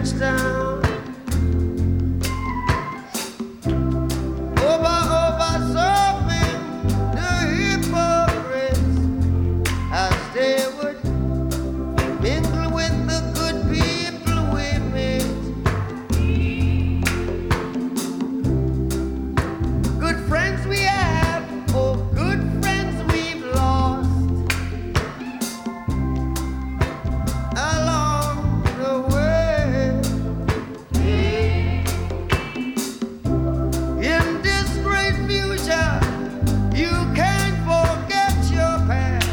trench town. Over serving the hypocrites as they would mingle with the good people we meet. Good friends we have, oh good friends we've lost along the way. In this great future, you can't forget your past.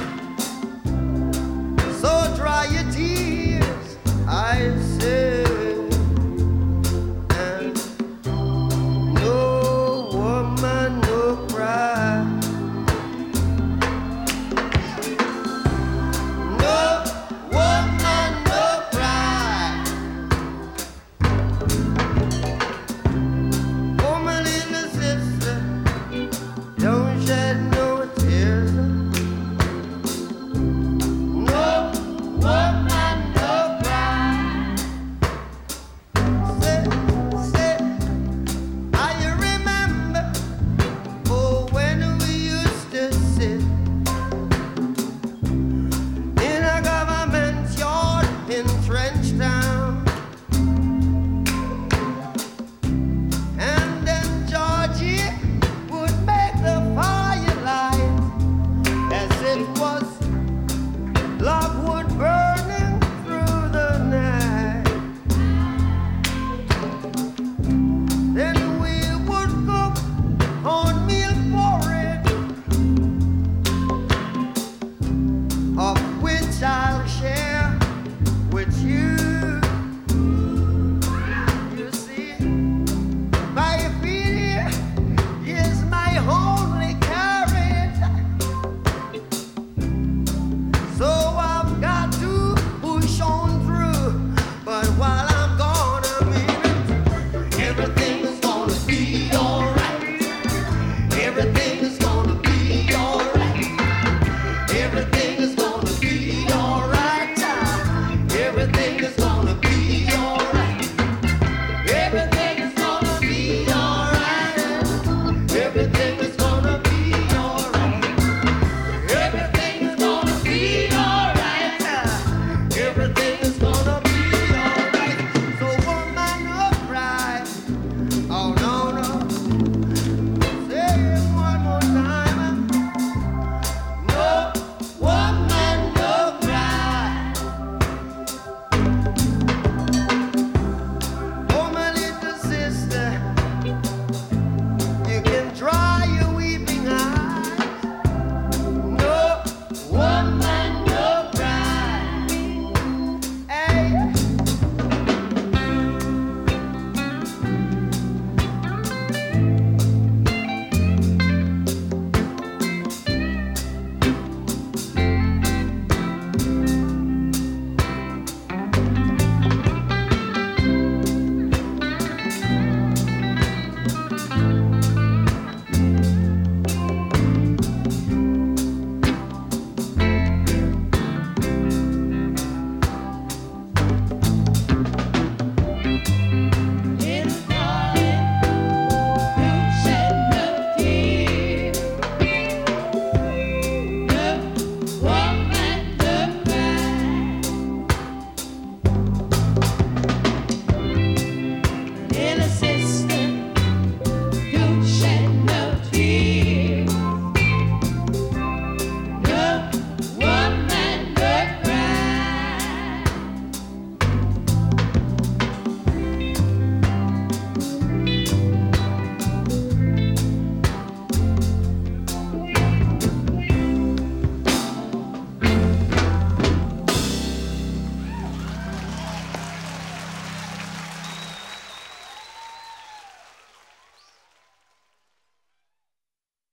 So dry your tears, I say, and no woman, no cry. No woman, no cry. Oh, my little sister, don't shed no tears. No woman, no cry. Say, I remember, oh, when we used to sit in a government yard in Trench Town, and then Georgie would make the firelight as it was logwood burning through the night. Then we would cook on meal porridge, of which I'll share with you. You see, my fear is my only carriage, so I've got to push on through. But while I'm gone, I mean it, everything is gonna be alright. Everything is gonna be alright. Everything is gonna be alright. Everything is gonna